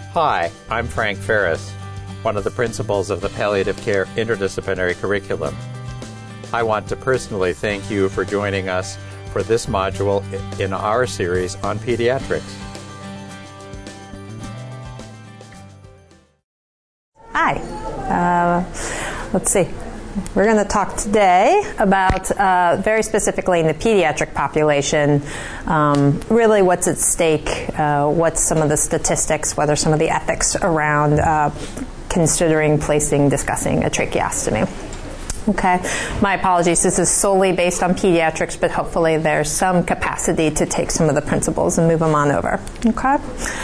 Hi, I'm Frank Ferris, one of the principals of the Palliative Care Interdisciplinary Curriculum. I want to personally thank you for joining us for this module in our series on pediatrics. Hi. Let's see. We're going to talk today about, very specifically in the pediatric population, really what's at stake, what's some of the statistics, what are some of the ethics around discussing a tracheostomy. Okay. My apologies. This is solely based on pediatrics, but hopefully there's some capacity to take some of the principles and move them on over. Okay.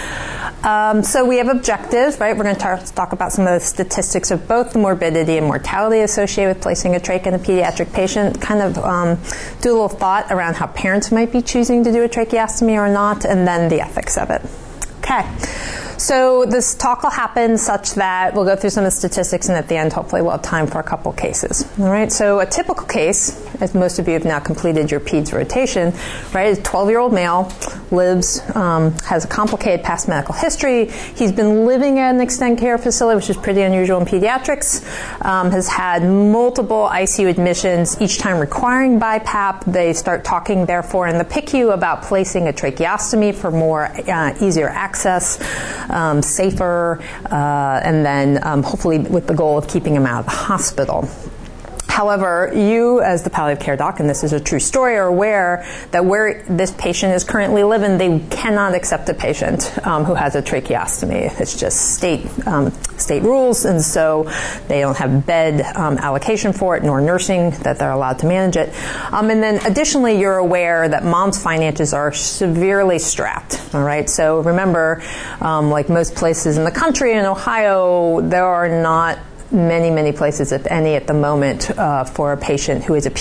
So we have objectives, right? We're going to talk about some of the statistics of both the morbidity and mortality associated with placing a trach in a pediatric patient, kind of do a little thought around how parents might be choosing to do a tracheostomy or not, and then the ethics of it. Okay. So this talk will happen such that we'll go through some of the statistics, and at the end, hopefully, we'll have time for a couple cases. All right. So a typical case, as most of you have now completed your peds rotation, right, is a 12-year-old male, lives, has a complicated past medical history. He's been living at an extended care facility, which is pretty unusual in pediatrics. Has had multiple ICU admissions, each time requiring BiPAP. They start talking, therefore, in the PICU about placing a tracheostomy for more easier access. Safer, and then hopefully with the goal of keeping him out of the hospital. However, you, as the palliative care doc, and this is a true story, are aware that where this patient is currently living, they cannot accept a patient who has a tracheostomy. It's just state rules, and so they don't have bed allocation for it, nor nursing that they're allowed to manage it. And then additionally, you're aware that mom's finances are severely strapped. All right, so remember, like most places in the country, in Ohio, there are not many places, if any, at the moment for a patient who is a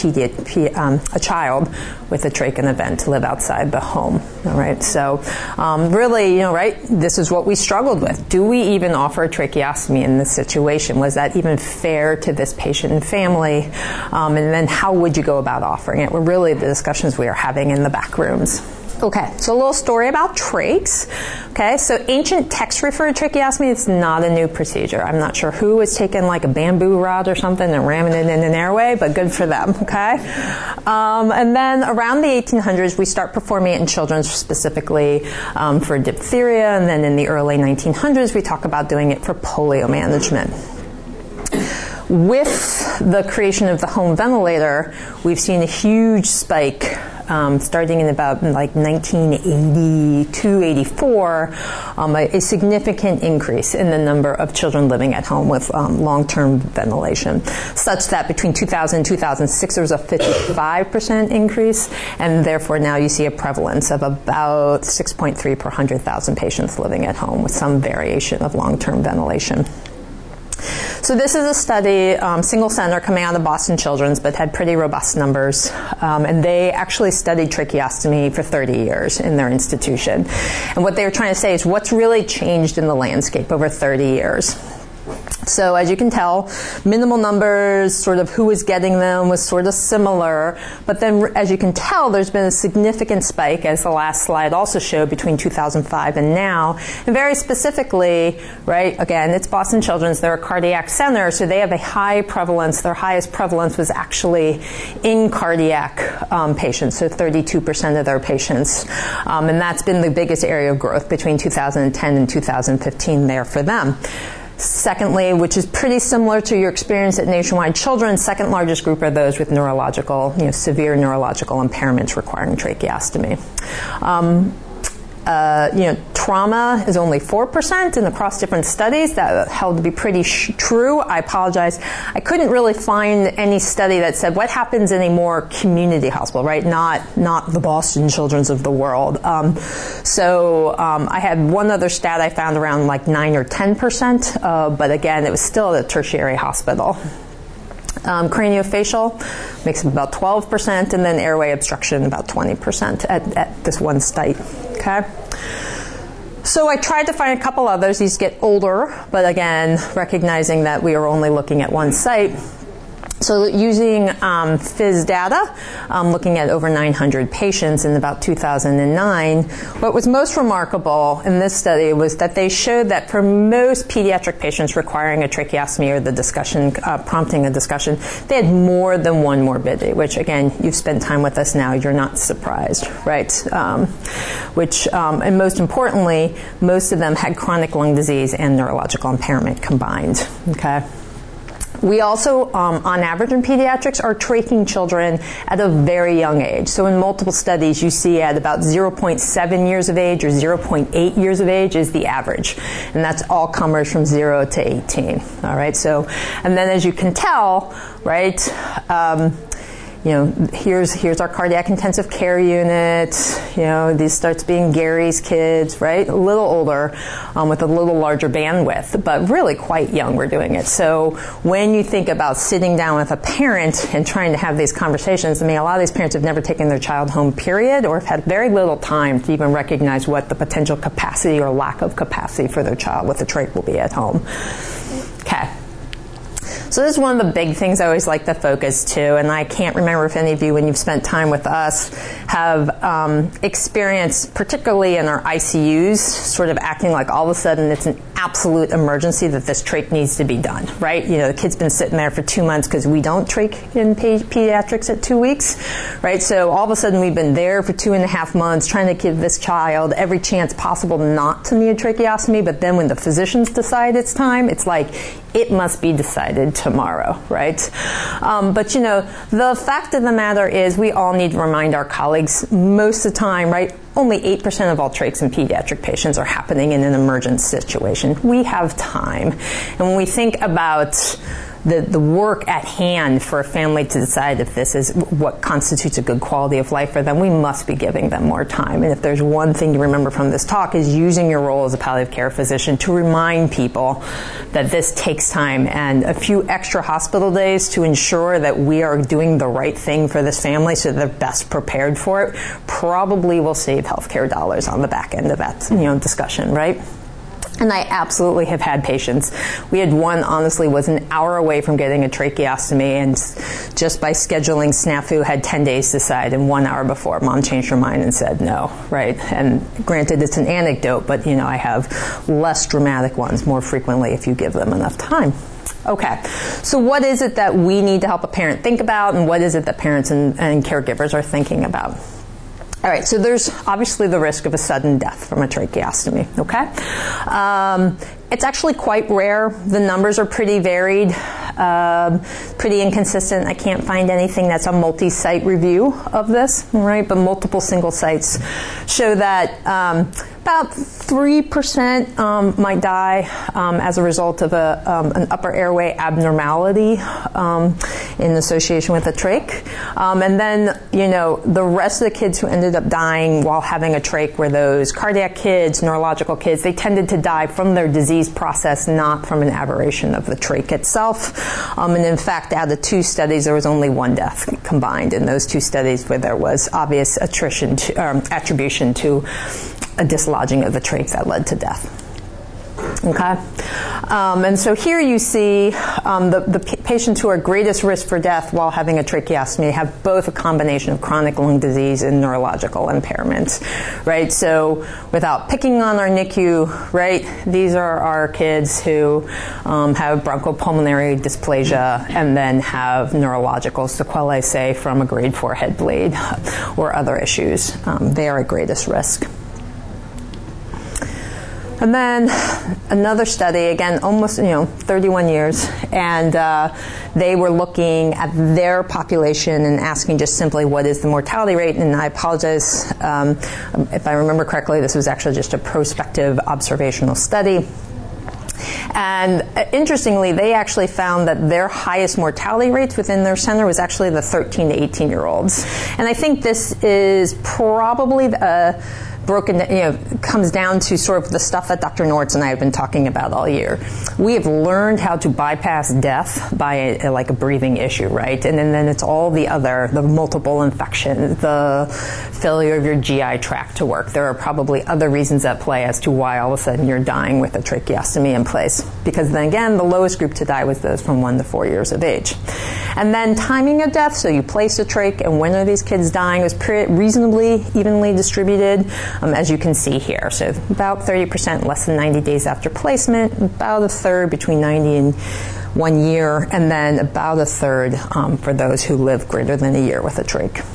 child with a trach and a vent to live outside the home. All right, so really, right, this is what we struggled with. Do we even offer a tracheostomy in this situation? Was that even fair to this patient and family? And then how would you go about offering it? Were really the discussions we are having in the back rooms. Okay, so a little story about trachs. Okay, so ancient texts refer to tracheostomy. It's not a new procedure. I'm not sure who was taking like a bamboo rod or something and ramming it in an airway, but good for them, okay? And then around the 1800s, we start performing it in children specifically for diphtheria, and then in the early 1900s, we talk about doing it for polio management. With the creation of the home ventilator, we've seen a huge spike starting in about like 1982, 84, a significant increase in the number of children living at home with long-term ventilation, such that between 2000 and 2006 there was a 55% increase, and therefore now you see a prevalence of about 6.3 per 100,000 patients living at home with some variation of long-term ventilation. So this is a study, single center coming out of Boston Children's, but had pretty robust numbers. And they actually studied tracheostomy for 30 years in their institution. And what they were trying to say is what's really changed in the landscape over 30 years. So as you can tell, minimal numbers, sort of who was getting them was sort of similar. But then as you can tell, there's been a significant spike, as the last slide also showed, between 2005 and now. And very specifically, right, again, it's Boston Children's. They're a cardiac center, so they have a high prevalence. Their highest prevalence was actually in cardiac patients, so 32% of their patients. And that's been the biggest area of growth between 2010 and 2015 there for them. Secondly, which is pretty similar to your experience at Nationwide Children's, second largest group are those with neurological, severe neurological impairments requiring tracheostomy. Trauma is only 4%, and across different studies that held to be pretty true. I apologize. I couldn't really find any study that said what happens in a more community hospital, right? Not the Boston Children's of the world. I had one other stat I found around like 9 or 10%, but again, it was still at a tertiary hospital. Craniofacial makes up about 12%, and then airway obstruction about 20% at this one site. Okay. So I tried to find a couple others. These get older, but again, recognizing that we are only looking at one site. So using FIS data, looking at over 900 patients in about 2009, what was most remarkable in this study was that they showed that for most pediatric patients requiring a tracheostomy or the discussion, prompting a discussion, they had more than one morbidity, which again, you've spent time with us now, you're not surprised, right? And most importantly, most of them had chronic lung disease and neurological impairment combined, okay? We also, on average in pediatrics, are tracheing children at a very young age. So in multiple studies, you see at about 0.7 years of age or 0.8 years of age is the average. And that's all comers from 0 to 18. All right, so, and then as you can tell, right, here's our cardiac intensive care unit. These starts being Gary's kids, right? A little older, with a little larger bandwidth, but really quite young we're doing it. So when you think about sitting down with a parent and trying to have these conversations, I mean, a lot of these parents have never taken their child home, period, or have had very little time to even recognize what the potential capacity or lack of capacity for their child with a trach will be at home. Okay. So this is one of the big things I always like to focus to, and I can't remember if any of you, when you've spent time with us, have experienced, particularly in our ICUs, sort of acting like all of a sudden it's an absolute emergency that this trach needs to be done, right? The kid's been sitting there for 2 months because we don't trach in pediatrics at 2 weeks, right? So all of a sudden we've been there for 2.5 months trying to give this child every chance possible not to need a tracheostomy, but then when the physicians decide it's time, it's like, it must be decided tomorrow, right? But the fact of the matter is we all need to remind our colleagues most of the time, right? Only 8% of all trachs in pediatric patients are happening in an emergent situation. We have time. And when we think about the work at hand for a family to decide if this is what constitutes a good quality of life for them, we must be giving them more time. And if there's one thing to remember from this talk is using your role as a palliative care physician to remind people that this takes time and a few extra hospital days to ensure that we are doing the right thing for this family so they're best prepared for it probably will save healthcare dollars on the back end of that discussion, right? And I absolutely have had patients. We had one, honestly, was an hour away from getting a tracheostomy, and just by scheduling snafu had 10 days to decide, and 1 hour before, mom changed her mind and said no, right? And granted, it's an anecdote, but, I have less dramatic ones more frequently if you give them enough time. Okay, so what is it that we need to help a parent think about, and what is it that parents and caregivers are thinking about? All right, so there's obviously the risk of a sudden death from a tracheostomy, okay? It's actually quite rare. The numbers are pretty varied, pretty inconsistent. I can't find anything that's a multi-site review of this, right? But multiple single sites show that about 3% might die as a result of an upper airway abnormality in association with a trach. And then, the rest of the kids who ended up dying while having a trach were those cardiac kids, neurological kids. They tended to die from their disease process, not from an aberration of the trach itself. And in fact, out of 2 studies, there was only 1 death combined in those 2 studies where there was obvious attribution to a dislodging of the trach that led to death. Okay, and so here you see the patients who are greatest risk for death while having a tracheostomy have both a combination of chronic lung disease and neurological impairments, right? So without picking on our NICU, right, these are our kids who have bronchopulmonary dysplasia and then have neurological sequelae, say, from a grade 4 head bleed or other issues. They are at greatest risk. And then another study, again, almost, 31 years, and they were looking at their population and asking just simply what is the mortality rate. And I apologize, if I remember correctly, this was actually just a prospective observational study. And interestingly, they actually found that their highest mortality rates within their center was actually the 13 to 18-year-olds. And I think this is probably comes down to sort of the stuff that Dr. Nortz and I have been talking about all year. We have learned how to bypass death by a breathing issue, right? And then it's all the multiple infections, the failure of your GI tract to work. There are probably other reasons at play as to why all of a sudden you're dying with a tracheostomy in place. Because then again, the lowest group to die was those from 1 to 4 years of age. And then timing of death, so you place a trach, and when are these kids dying, was reasonably evenly distributed, as you can see here. So about 30% less than 90 days after placement, about a third between 90 and 1 year, and then about a third for those who live greater than a year with a trach.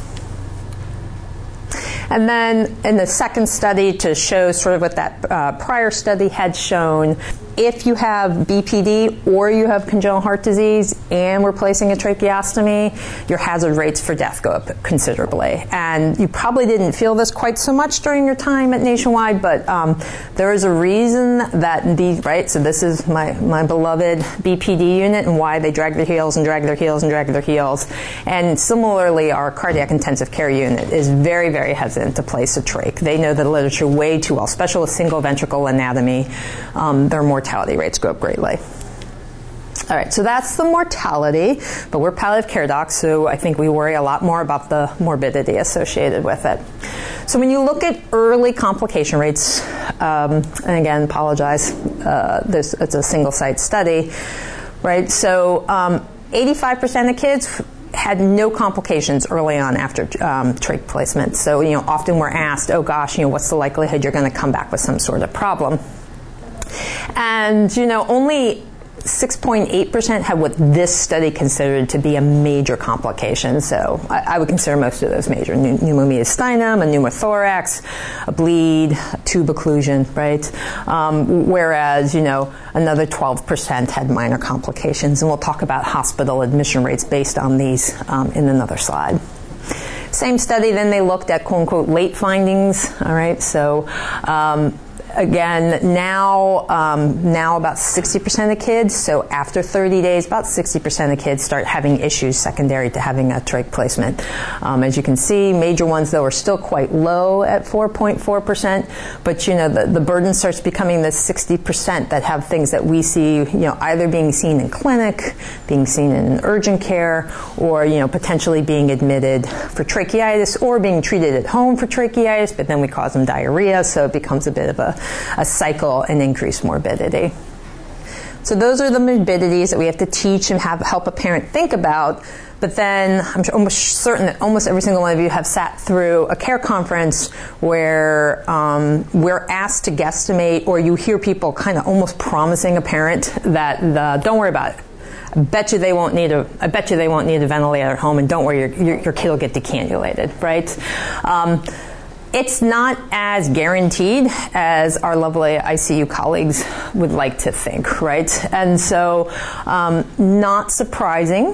And then in the second study, to show sort of what that prior study had shown, if you have BPD or you have congenital heart disease and we're placing a tracheostomy, your hazard rates for death go up considerably. And you probably didn't feel this quite so much during your time at Nationwide, but there is a reason that right? So this is my beloved BPD unit and why they drag their heels and drag their heels and drag their heels. And similarly, our cardiac intensive care unit is very, very hesitant to place a trach. They know the literature way too well, especially with single ventricle anatomy. Their mortality rates go up greatly. All right, so that's the mortality, but we're palliative care docs, so I think we worry a lot more about the morbidity associated with it. So when you look at early complication rates, and again, apologize, it's a single-site study, right? So 85% of kids had no complications early on after trach placement. So, often we're asked, oh gosh, what's the likelihood you're going to come back with some sort of problem? And, only 6.8% had what this study considered to be a major complication. So I would consider most of those major. Pneumomediastinum, a pneumothorax, a bleed, a tube occlusion, right? Whereas, another 12% had minor complications. And we'll talk about hospital admission rates based on these in another slide. Same study, then they looked at quote-unquote late findings, all right? So again, now about 60% of kids, so after 30 days, about 60% of kids start having issues secondary to having a trach placement. As you can see, major ones, though, are still quite low at 4.4%, but, the burden starts becoming the 60% that have things that we see, either being seen in clinic, being seen in urgent care, or, potentially being admitted for tracheitis or being treated at home for tracheitis, but then we cause them diarrhea, so it becomes a bit of a cycle and increased morbidity. So those are the morbidities that we have to teach and help a parent think about. But then I'm almost certain that almost every single one of you have sat through a care conference where we're asked to guesstimate, or you hear people kind of almost promising a parent that don't worry about it. I bet you they won't need a ventilator at home, and don't worry, your kid will get decannulated, right? It's not as guaranteed as our lovely ICU colleagues would like to think, right? And so, not surprising,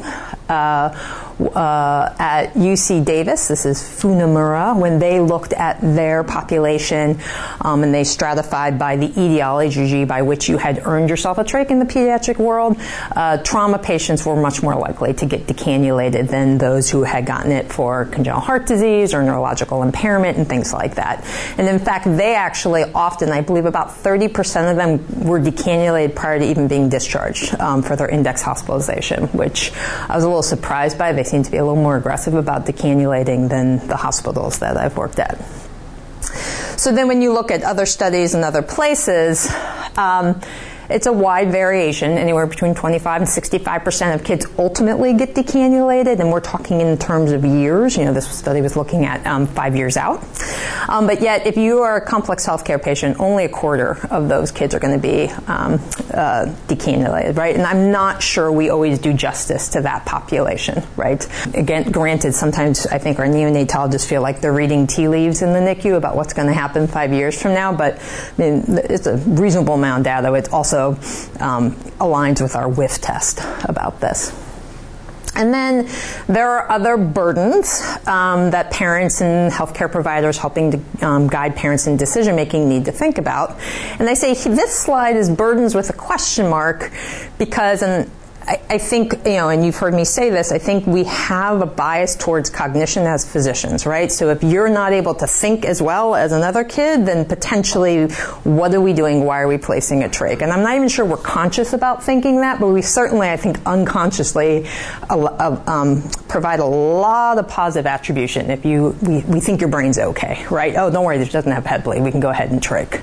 at UC Davis, this is Funamura, when they looked at their population and they stratified by the etiology by which you had earned yourself a trach in the pediatric world, trauma patients were much more likely to get decannulated than those who had gotten it for congenital heart disease or neurological impairment and things like that. And in fact, they actually often, I believe about 30% of them were decannulated prior to even being discharged for their index hospitalization, which I was a little surprised by. They seem to be a little more aggressive about decannulating than the hospitals that I've worked at. So then when you look at other studies in other places, it's a wide variation. Anywhere between 25 and 65% of kids ultimately get decannulated, and we're talking in terms of years. This study was looking at 5 years out. But yet, if you are a complex healthcare patient, only a quarter of those kids are going to be decannulated, right? And I'm not sure we always do justice to that population, right? Again, granted, sometimes I think our neonatologists feel like they're reading tea leaves in the NICU about what's going to happen 5 years from now, but it's a reasonable amount of data. It's also aligns with our WIF test about this. And then there are other burdens that parents and healthcare providers helping to guide parents in decision-making need to think about. And I say this slide is burdens with a question mark because, and I think, and you've heard me say this, I think we have a bias towards cognition as physicians, right? So if you're not able to think as well as another kid, then potentially what are we doing? Why are we placing a trach? And I'm not even sure we're conscious about thinking that, but we certainly, I think, unconsciously provide a lot of positive attribution if we think your brain's okay, right? Oh, don't worry, it doesn't have head bleed. We can go ahead and trach.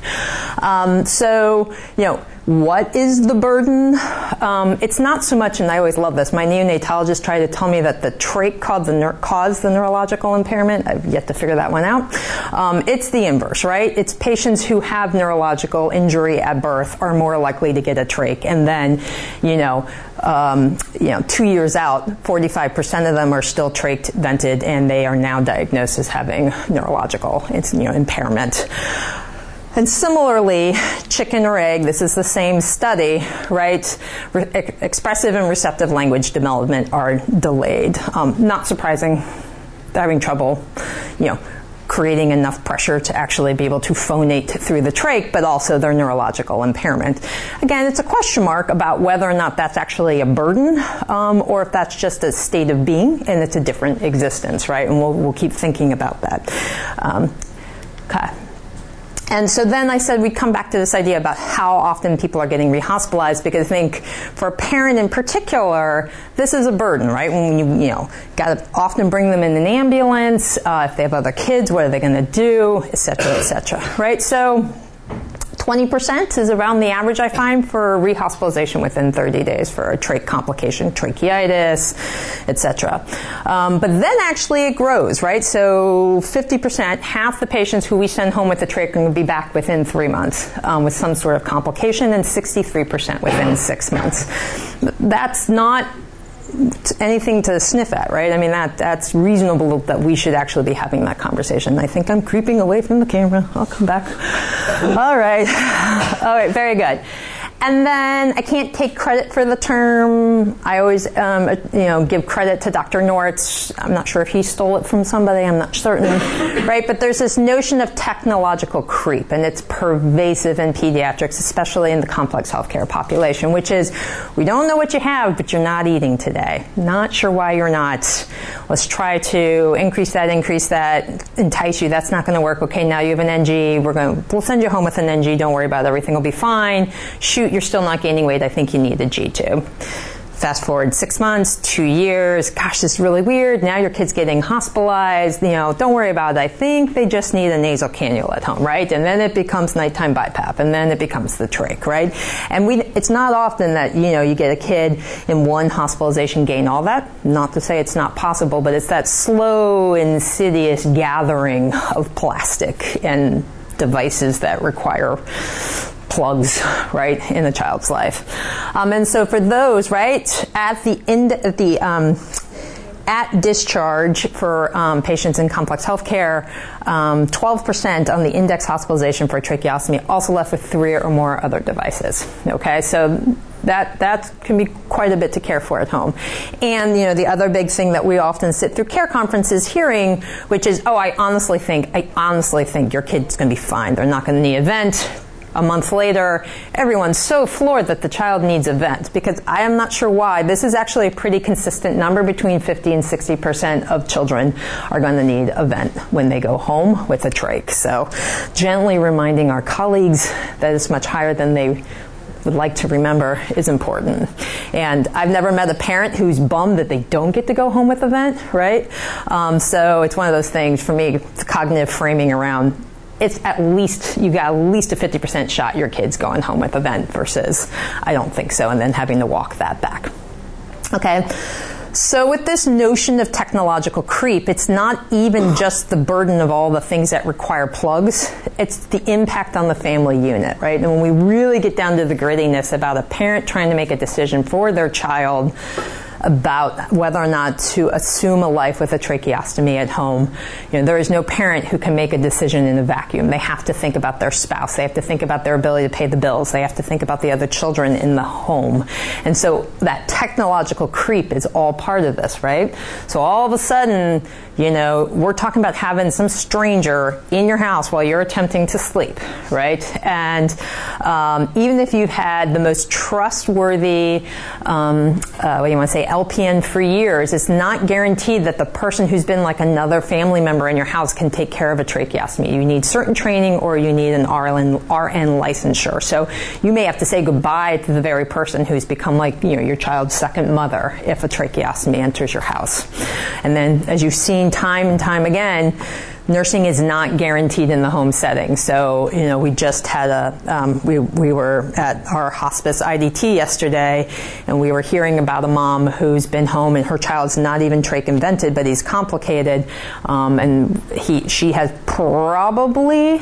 What is the burden? It's not so much, and I always love this, my neonatologist tried to tell me that the trach caused the neurological impairment. I've yet to figure that one out. It's the inverse, right? It's patients who have neurological injury at birth are more likely to get a trach. And then, 2 years out, 45% of them are still trach vented, and they are now diagnosed as having neurological impairment. And similarly, chicken or egg, this is the same study, right? Expressive and receptive language development are delayed. Not surprising, they're having trouble, creating enough pressure to actually be able to phonate through the trach, but also their neurological impairment. Again, it's a question mark about whether or not that's actually a burden, or if that's just a state of being and it's a different existence, right? And we'll keep thinking about that. Okay. And so then I said we'd come back to this idea about how often people are getting rehospitalized, because I think for a parent in particular, this is a burden, right? When you got to often bring them in an ambulance, if they have other kids, what are they going to do, et cetera, right? So 20% is around the average, I find, for rehospitalization within 30 days for a trach complication, tracheitis, etc. But then actually it grows, right? So 50%, half the patients who we send home with a trach are going to be back within 3 months with some sort of complication, and 63% within 6 months. That's not anything to sniff at, right? I mean, that's reasonable that we should actually be having that conversation. I think I'm creeping away from the camera. I'll come back. All right, very good. And then I can't take credit for the term. I always, give credit to Dr. Nortz. I'm not sure if he stole it from somebody. I'm not certain, right? But there's this notion of technological creep, and it's pervasive in pediatrics, especially in the complex healthcare population, which is, we don't know what you have, but you're not eating today. Not sure why you're not. Let's try to increase that, entice you. That's not going to work. Okay, now you have an NG. We'll send you home with an NG. Don't worry about it. Everything will be fine. Shoot, you're still not gaining weight. I think you need a G-tube. Fast forward 6 months, 2 years. Gosh, this is really weird. Now your kid's getting hospitalized. Don't worry about it. I think they just need a nasal cannula at home, right? And then it becomes nighttime BiPAP, and then it becomes the trach, right? And it's not often that, you get a kid in one hospitalization gain all that. Not to say it's not possible, but it's that slow, insidious gathering of plastic and devices that require plugs, right, in a child's life. And so for those, right, at discharge for patients in complex healthcare, 12% on the index hospitalization for tracheostomy, also left with 3 or more other devices. Okay, so that can be quite a bit to care for at home. And, the other big thing that we often sit through care conferences hearing, which is, I honestly think your kid's going to be fine. They're not going to need a vent. A month later, everyone's so floored that the child needs a vent, because I am not sure why. This is actually a pretty consistent number. Between 50 and 60% of children are going to need a vent when they go home with a trach. So gently reminding our colleagues that it's much higher than they would like to remember is important. And I've never met a parent who's bummed that they don't get to go home with a vent, right? So it's one of those things, for me, it's cognitive framing around, it's you got at least a 50% shot your kid's going home with a vent versus I don't think so, and then having to walk that back. Okay. So with this notion of technological creep, it's not even just the burden of all the things that require plugs. It's the impact on the family unit, right? And when we really get down to the grittiness about a parent trying to make a decision for their child about whether or not to assume a life with a tracheostomy at home, there is no parent who can make a decision in a vacuum. They have to think about their spouse. They have to think about their ability to pay the bills. They have to think about the other children in the home. And so that technological creep is all part of this, right? So all of a sudden, we're talking about having some stranger in your house while you're attempting to sleep, right? And Even if you've had the most trustworthy, LPN for years, it's not guaranteed that the person who's been like another family member in your house can take care of a tracheostomy. You need certain training or you need an RN licensure. So you may have to say goodbye to the very person who's become like, your child's second mother if a tracheostomy enters your house. And then, as you've seen time and time again, nursing is not guaranteed in the home setting. So, we just had we were at our hospice IDT yesterday, and we were hearing about a mom who's been home and her child's not even trach invented, but he's complicated, and she has probably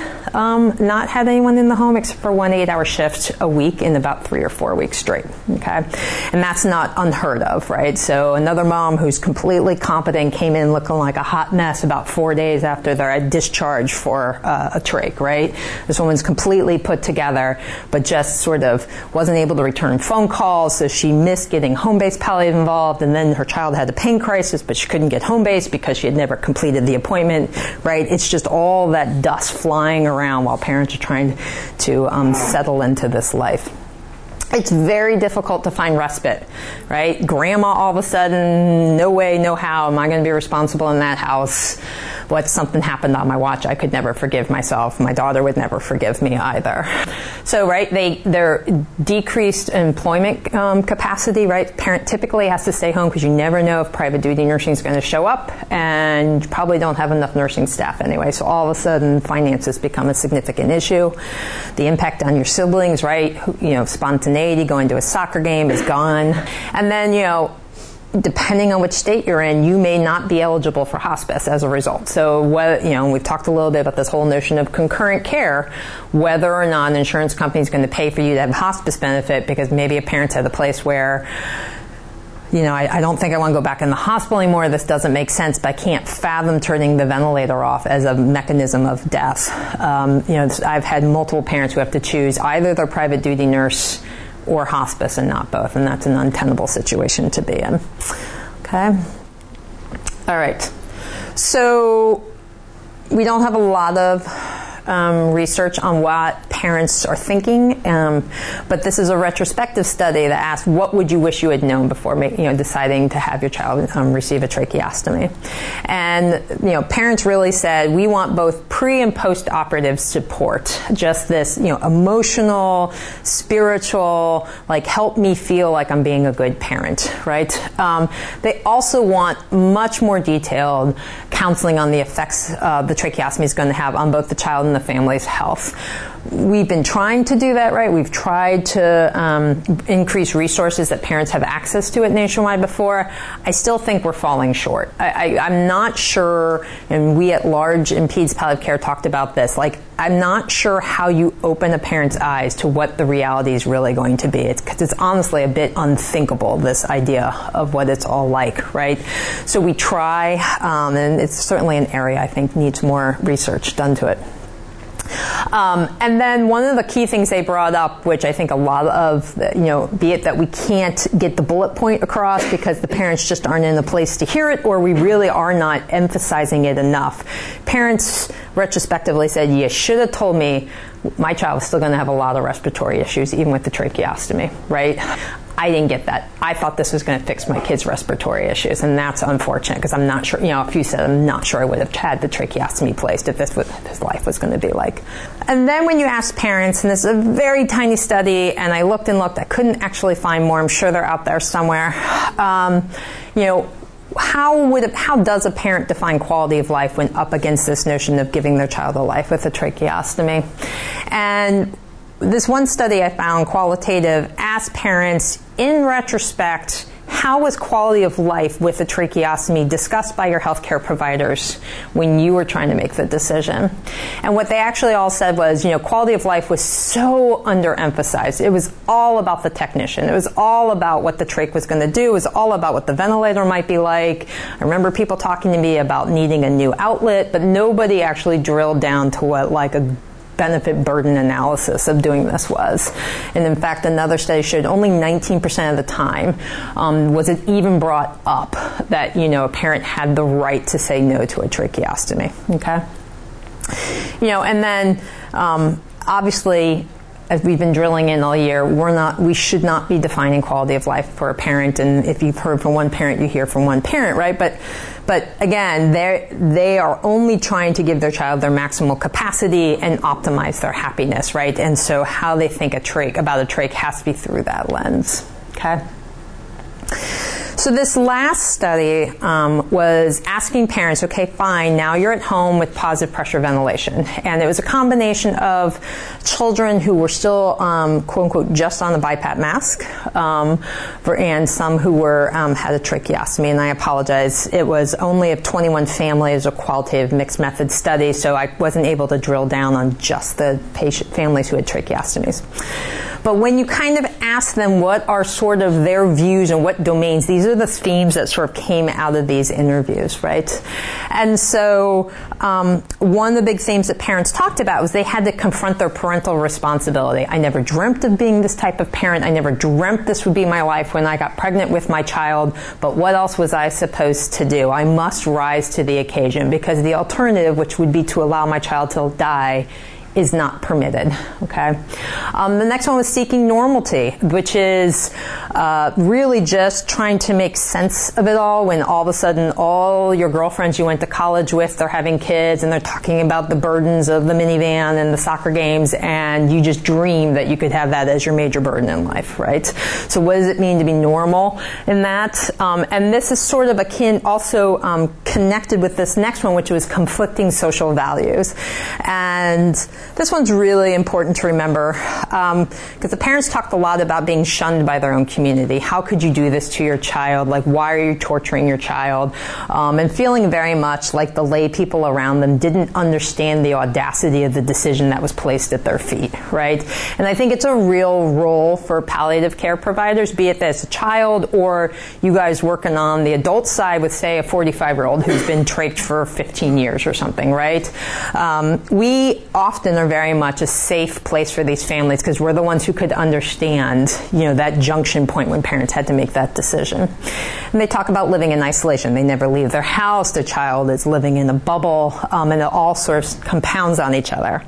not had anyone in the home except for 1 8-hour shift a week in about 3 or 4 weeks straight. Okay, and that's not unheard of, right? So another mom who's completely competent came in looking like a hot mess about 4 days after their discharge for a trach, right? This woman's completely put together, but just sort of wasn't able to return phone calls, so she missed getting home-based palliative involved, and then her child had a pain crisis, but she couldn't get home-based because she had never completed the appointment, right? It's just all that dust flying around while parents are trying to settle into this life. It's very difficult to find respite, right? Grandma, all of a sudden, no way, no how am I going to be responsible in that house? What, something happened on my watch, I could never forgive myself. My daughter would never forgive me either. So, right, their decreased employment capacity, right? Parent typically has to stay home because you never know if private duty nursing is going to show up, and you probably don't have enough nursing staff anyway. So all of a sudden, finances become a significant issue. The impact on your siblings, right? Spontaneity, going to a soccer game is gone. And then, depending on which state you're in, you may not be eligible for hospice as a result. So, we've talked a little bit about this whole notion of concurrent care, whether or not an insurance company is going to pay for you to have hospice benefit, because maybe a parent's at a place where, I don't think I want to go back in the hospital anymore. This doesn't make sense, but I can't fathom turning the ventilator off as a mechanism of death. I've had multiple parents who have to choose either their private duty nurse or hospice and not both, and that's an untenable situation to be in. Okay? All right. So we don't have a lot of research on what parents are thinking, but this is a retrospective study that asks, what would you wish you had known before deciding to have your child receive a tracheostomy? And parents really said, we want both pre and post operative support, just this emotional, spiritual, help me feel like I'm being a good parent, right? They also want much more detailed counseling on the effects the tracheostomy is going to have on both the child and the family's health. We've been trying to do that, right? We've tried to increase resources that parents have access to it nationwide before. I still think we're falling short. I'm not sure, and we at large in Peds Palliative Care talked about this, I'm not sure how you open a parent's eyes to what the reality is really going to be. Because it's honestly a bit unthinkable, this idea of what it's all like, right? So we try, and it's certainly an area I think needs more research done to it. And then one of the key things they brought up, which I think a lot of, be it that we can't get the bullet point across because the parents just aren't in a place to hear it, or we really are not emphasizing it enough. Parents retrospectively said, you should have told me my child was still going to have a lot of respiratory issues, even with the tracheostomy, right? I didn't get that. I thought this was going to fix my kid's respiratory issues, and that's unfortunate because I'm not sure, if you said, I'm not sure I would have had the tracheostomy placed if this was what his life was going to be like. And then when you ask parents, and this is a very tiny study, and I looked, I couldn't actually find more. I'm sure they're out there somewhere. How does a parent define quality of life when up against this notion of giving their child a life with a tracheostomy? And this one study I found, qualitative, asked parents, in retrospect, how was quality of life with a tracheostomy discussed by your healthcare providers when you were trying to make the decision? And what they actually all said was, quality of life was so underemphasized. It was all about the technician. It was all about what the trach was going to do. It was all about what the ventilator might be like. I remember people talking to me about needing a new outlet, but nobody actually drilled down to what a benefit burden analysis of doing this was. And in fact, another study showed only 19% of the time was it even brought up that, a parent had the right to say no to a tracheostomy. Okay? And then obviously as we've been drilling in all year, we should not be defining quality of life for a parent. And if you've heard from one parent, you hear from one parent, right? But again, they are only trying to give their child their maximal capacity and optimize their happiness, right? And so how they think about a trach has to be through that lens, okay? So this last study was asking parents, okay, fine, now you're at home with positive pressure ventilation. And it was a combination of children who were still, quote unquote, just on the BiPAP mask, and some who were had a tracheostomy. And I apologize, it was only of 21 families, a qualitative mixed method study, so I wasn't able to drill down on just the patient families who had tracheostomies. But when you kind of ask them what are sort of their views and what domains, these are the themes that sort of came out of these interviews, right? And so one of the big themes that parents talked about was they had to confront their parental responsibility. I never dreamt of being this type of parent. I never dreamt this would be my life when I got pregnant with my child. But what else was I supposed to do? I must rise to the occasion because the alternative, which would be to allow my child to die, is not permitted, okay? The next one was seeking normalcy, which is really just trying to make sense of it all when all of a sudden all your girlfriends you went to college with, they're having kids and they're talking about the burdens of the minivan and the soccer games, and you just dream that you could have that as your major burden in life, right? So what does it mean to be normal in that? And this is sort of akin, also connected with this next one, which was conflicting social values. And this one's really important to remember because the parents talked a lot about being shunned by their own community. How could you do this to your child? Like, why are you torturing your child? And feeling very much like the lay people around them didn't understand the audacity of the decision that was placed at their feet, right? And I think it's a real role for palliative care providers, be it as a child or you guys working on the adult side with, say, a 45-year-old who's been trached for 15 years or something, right? We often are very much a safe place for these families because we're the ones who could understand, that junction point when parents had to make that decision. And they talk about living in isolation. They never leave their house. Their child is living in a bubble, and it all sort of compounds on each other.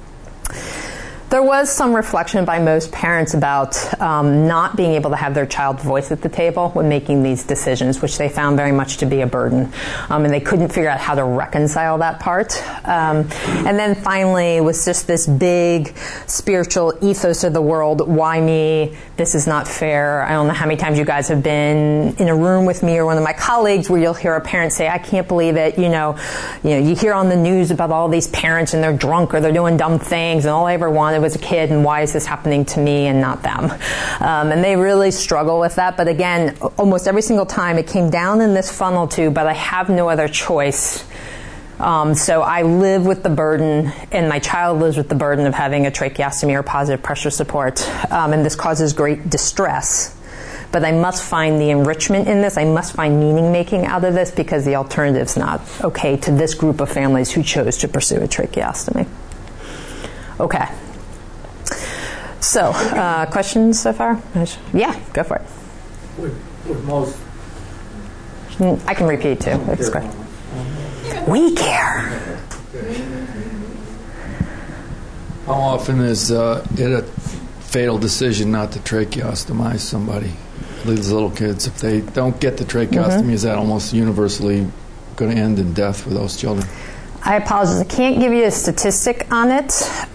There was some reflection by most parents about not being able to have their child's voice at the table when making these decisions, which they found very much to be a burden. And they couldn't figure out how to reconcile that part. And then finally was just this big spiritual ethos of the world. Why me? This is not fair. I don't know how many times you guys have been in a room with me or one of my colleagues where you'll hear a parent say, I can't believe it. You hear on the news about all these parents and they're drunk or they're doing dumb things and all I ever wanted was a kid, and why is this happening to me and not them? And they really struggle with that. But again, almost every single time it came down in this funnel too, but I have no other choice. So I live with the burden, and my child lives with the burden of having a tracheostomy or positive pressure support. And this causes great distress. But I must find the enrichment in this. I must find meaning-making out of this because the alternative's not okay to this group of families who chose to pursue a tracheostomy. Okay. So, questions so far? Yeah, go for it. With most... I can repeat too. It's good. We care. How often is it a fatal decision not to tracheostomize somebody? These little kids, if they don't get the tracheostomy, is that almost universally going to end in death for those children? I apologize. I can't give you a statistic on it.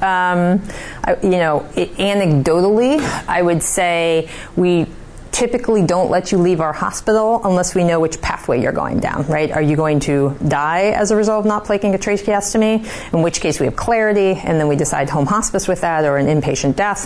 Anecdotally, I would say we typically don't let you leave our hospital unless we know which pathway you're going down, right? Are you going to die as a result of not plaking a tracheostomy? In which case we have clarity, and then we decide home hospice with that or an inpatient death.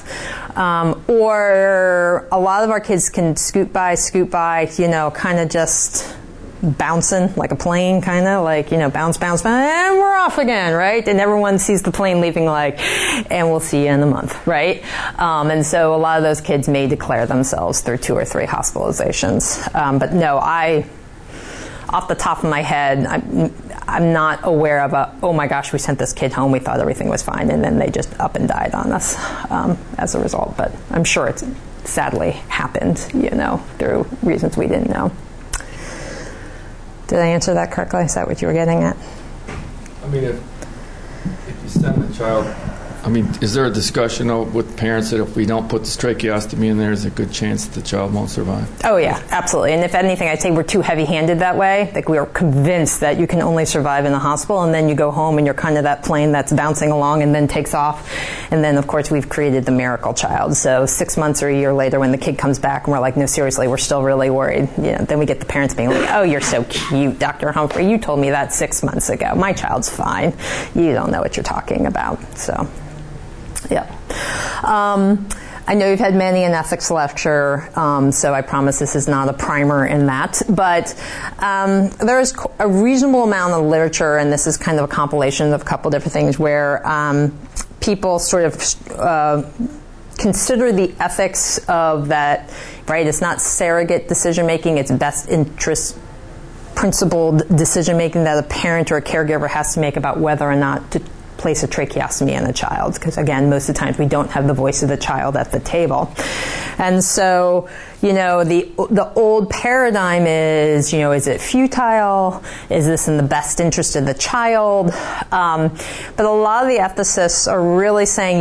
Or a lot of our kids can scoot by, kind of just bouncing like a plane, kind of like, bounce, and we're off again, right? And everyone sees the plane leaving and we'll see you in a month, right? And so a lot of those kids may declare themselves through 2 or 3 hospitalizations. But no, off the top of my head, I'm not aware of oh my gosh, we sent this kid home, we thought everything was fine, and then they just up and died on us as a result. But I'm sure it's sadly happened, through reasons we didn't know. Did I answer that correctly? Is that what you were getting at? I mean, if you send the child I mean, is there a discussion with parents that if we don't put this tracheostomy in there, there's a good chance that the child won't survive? Oh, yeah, absolutely. And if anything, I'd say we're too heavy-handed that way. Like, we are convinced that you can only survive in the hospital, and then you go home and you're kind of that plane that's bouncing along and then takes off. And then, of course, we've created the miracle child. So 6 months or a year later, when the kid comes back and we're like, no, seriously, we're still really worried. Then we get the parents being like, oh, you're so cute, Dr. Humphrey. You told me that 6 months ago. My child's fine. You don't know what you're talking about. So... yeah. I know you've had many an ethics lecture, so I promise this is not a primer in that. But there's a reasonable amount of literature, and this is kind of a compilation of a couple different things, where people sort of consider the ethics of that, right? It's not surrogate decision-making, it's best interest principled decision-making that a parent or a caregiver has to make about whether or not to place a tracheostomy in a child, because again, most of the times we don't have the voice of the child at the table. And so, the old paradigm is, is it futile? Is this in the best interest of the child? But a lot of the ethicists are really saying,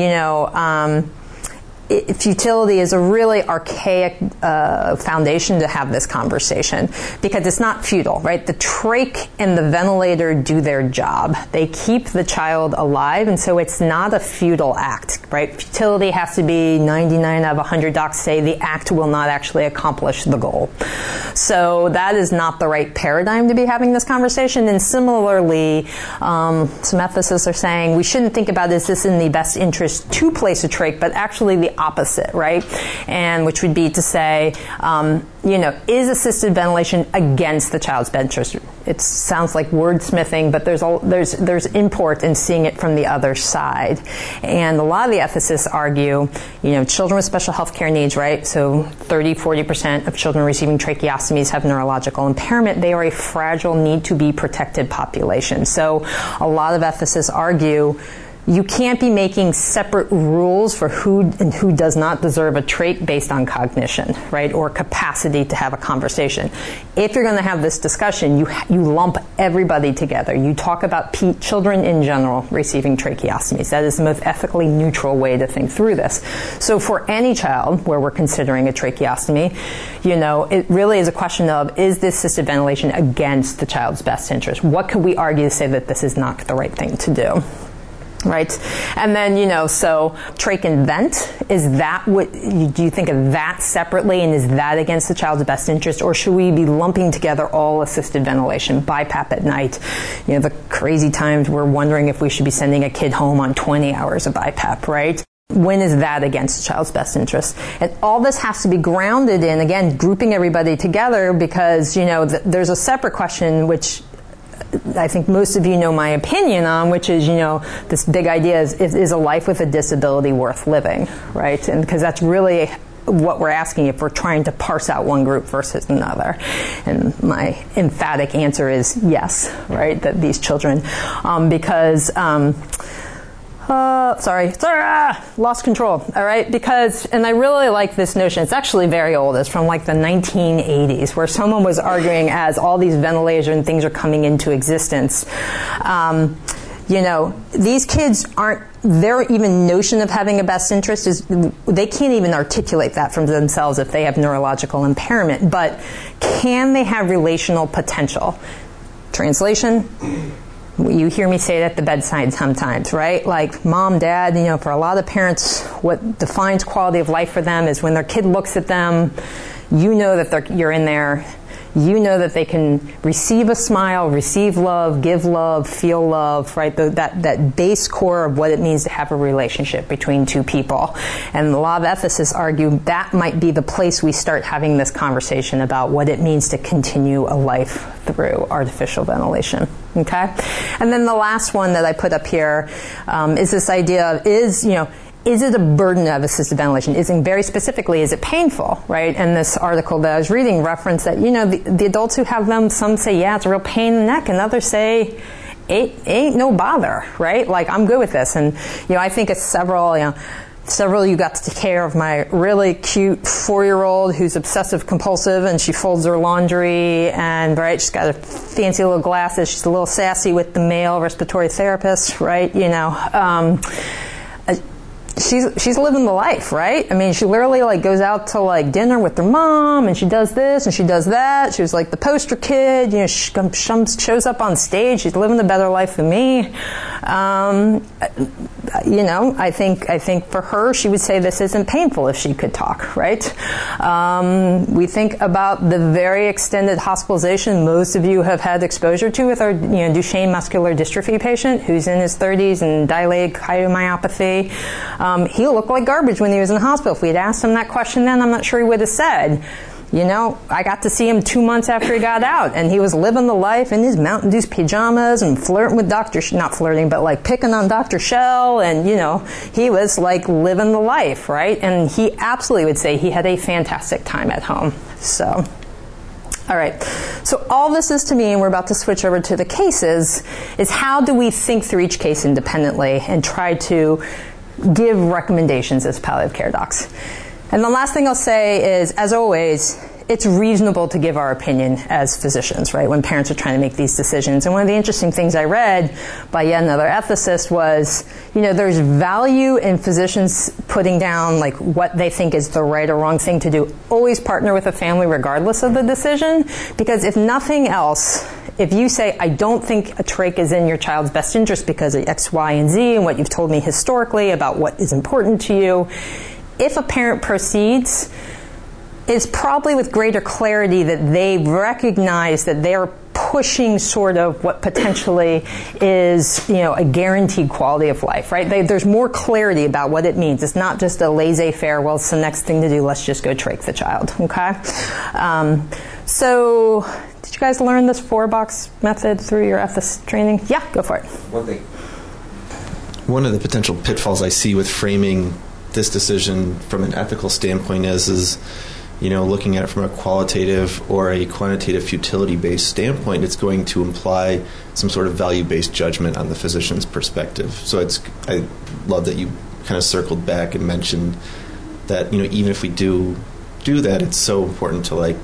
futility is a really archaic foundation to have this conversation, because it's not futile, right? The trach and the ventilator do their job. They keep the child alive, and so it's not a futile act, right? Futility has to be 99 out of 100 docs say the act will not actually accomplish the goal. So that is not the right paradigm to be having this conversation. And similarly, some ethicists are saying we shouldn't think about is this in the best interest to place a trach, but actually the opposite, right? And which would be to say, is assisted ventilation against the child's best interest? It sounds like wordsmithing, but there's import in seeing it from the other side. And a lot of the ethicists argue, children with special health care needs, right? So 30-40% of children receiving tracheostomies have neurological impairment. They are a fragile, need to be protected population. So a lot of ethicists argue you can't be making separate rules for who and who does not deserve a trach based on cognition, right, or capacity to have a conversation. If you're going to have this discussion, you lump everybody together. You talk about children in general receiving tracheostomies. That is the most ethically neutral way to think through this. So for any child where we're considering a tracheostomy, it really is a question of, is this assisted ventilation against the child's best interest? What could we argue to say that this is not the right thing to do? Right? And then, so trach and vent, is that what, do you think of that separately, and is that against the child's best interest, or should we be lumping together all assisted ventilation, BiPAP at night? The crazy times we're wondering if we should be sending a kid home on 20 hours of BiPAP, right? When is that against the child's best interest? And all this has to be grounded in, again, grouping everybody together, because, there's a separate question which I think most of you know my opinion on, which is, this big idea is a life with a disability worth living, right? And because that's really what we're asking if we're trying to parse out one group versus another. And my emphatic answer is yes, right? That these children, because... lost control, all right? Because, and I really like this notion, it's actually very old, it's from like the 1980s, where someone was arguing as all these ventilators and things are coming into existence, these kids their even notion of having a best interest is, they can't even articulate that from themselves if they have neurological impairment, but can they have relational potential? Translation? You hear me say it at the bedside sometimes, right? Like mom, dad, for a lot of parents, what defines quality of life for them is when their kid looks at them, that you're in there, that they can receive a smile, receive love, give love, feel love, right? That base core of what it means to have a relationship between two people. And a lot of ethicists argue that might be the place we start having this conversation about what it means to continue a life through artificial ventilation. Okay? And then the last one that I put up here is this idea of, is it a burden to have assisted ventilation? Very specifically, is it painful, right? And this article that I was reading referenced that, the adults who have them, some say, yeah, it's a real pain in the neck, and others say, ain't no bother, right? Like, I'm good with this. And, I think it's several of you got to take care of my really cute 4-year-old who's obsessive compulsive, and she folds her laundry, and right, she's got a fancy little glasses. She's a little sassy with the male respiratory therapist, right? she's living the life, right? I mean, she literally like goes out to like dinner with her mom, and she does this and she does that. She was like the poster kid, you know. She shows up on stage. She's living a better life than me. You know, I think for her, she would say this isn't painful if she could talk, right? We think about the very extended hospitalization most of you have had exposure to with our, you know, Duchenne muscular dystrophy patient who's in his 30s and dilated cardiomyopathy. He looked like garbage when he was in the hospital. If we had asked him that question then, I'm not sure he would have said, you know, I got to see him 2 months after he got out, and he was living the life in his Mountain Dew pajamas and flirting with not flirting, but like picking on Dr. Shell, and, you know, he was like living the life, right? And he absolutely would say he had a fantastic time at home. So, all right. So all this is to me, and we're about to switch over to the cases, is how do we think through each case independently and try to give recommendations as palliative care docs. And the last thing I'll say is, as always, it's reasonable to give our opinion as physicians, right, when parents are trying to make these decisions. And one of the interesting things I read by yet another ethicist was, you know, there's value in physicians putting down, like, what they think is the right or wrong thing to do. Always partner with a family regardless of the decision, because if nothing else, if you say, I don't think a trach is in your child's best interest because of X, Y, and Z, and what you've told me historically about what is important to you, if a parent proceeds, it's probably with greater clarity that they recognize that they're pushing sort of what potentially is, you know, a guaranteed quality of life, right? There's more clarity about what it means. It's not just a laissez-faire, well, it's the next thing to do, let's just go trach the child, okay? So, did you guys learn this 4-box method through your ethicist training? Yeah, go for it. One of the potential pitfalls I see with framing this decision from an ethical standpoint is, you know, looking at it from a qualitative or a quantitative futility-based standpoint, it's going to imply some sort of value-based judgment on the physician's perspective. So I love that you kind of circled back and mentioned that, you know, even if we do that, it's so important to, like,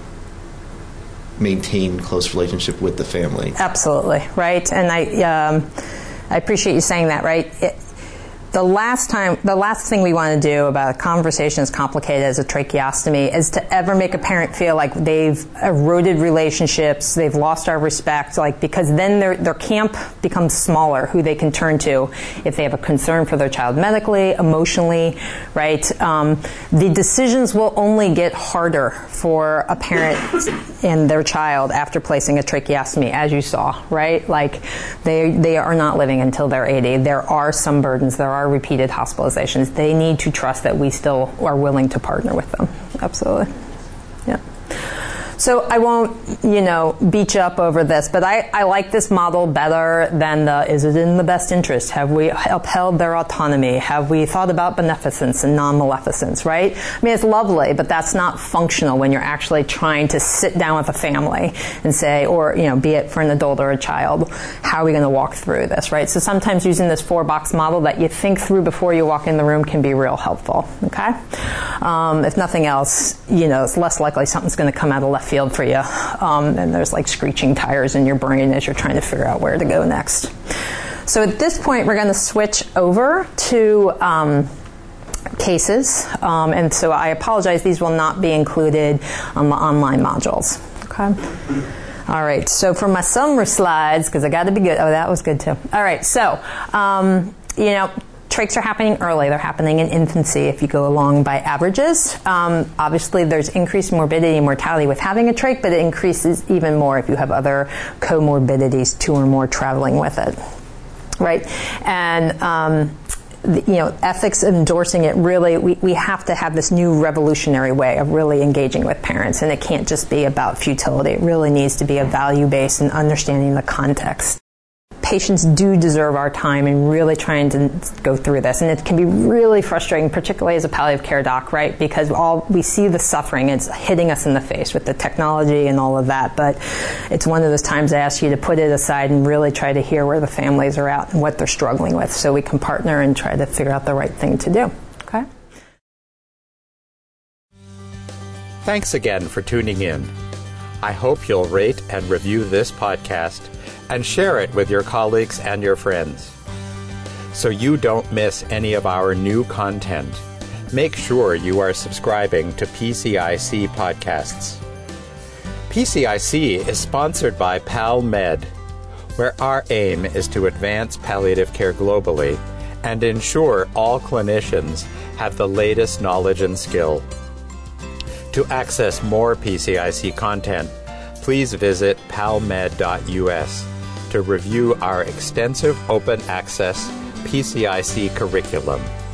maintain close relationship with the family. Absolutely, right? And I appreciate you saying that, right? The last thing we want to do about a conversation as complicated as a tracheostomy is to ever make a parent feel like they've eroded relationships, they've lost our respect, like, because then their camp becomes smaller, who they can turn to if they have a concern for their child medically, emotionally, right? The decisions will only get harder for a parent and their child after placing a tracheostomy, as you saw, right? Like, they are not living until they're 80. There are some burdens. There are repeated hospitalizations. They need to trust that we still are willing to partner with them. Absolutely. Yeah. So I won't, you know, beat you up over this, but I like this model better than is it in the best interest? Have we upheld their autonomy? Have we thought about beneficence and non-maleficence, right? I mean, it's lovely, but that's not functional when you're actually trying to sit down with a family and say, or, you know, be it for an adult or a child, how are we going to walk through this, right? So sometimes using this 4-box model that you think through before you walk in the room can be real helpful, okay? If nothing else, you know, it's less likely something's going to come out of left field for you, and there's like screeching tires in your brain as you're trying to figure out where to go next. So at this point, we're going to switch over to cases, and so I apologize, these will not be included on the online modules. Okay. All right, so for my summary slides, because I got to be good. Oh, that was good too. All right, so, you know, trachs are happening early. They're happening in infancy if you go along by averages. Obviously, there's increased morbidity and mortality with having a trach, but it increases even more if you have other comorbidities, 2 or more traveling with it, right? And, you know, ethics endorsing it, really, we have to have this new revolutionary way of really engaging with parents, and it can't just be about futility. It really needs to be a value-based and understanding the context. Patients do deserve our time in really trying to go through this. And it can be really frustrating, particularly as a palliative care doc, right? Because we see the suffering, it's hitting us in the face with the technology and all of that. But it's one of those times I ask you to put it aside and really try to hear where the families are at and what they're struggling with, so we can partner and try to figure out the right thing to do. Okay? Thanks again for tuning in. I hope you'll rate and review this podcast and share it with your colleagues and your friends. so you don't miss any of our new content. Make sure you are subscribing to PCIC podcasts. PCIC is sponsored by PalMed, where our aim is to advance palliative care globally and ensure all clinicians have the latest knowledge and skill. To access more PCIC content, please visit palmed.us to review our extensive open access PCIC curriculum.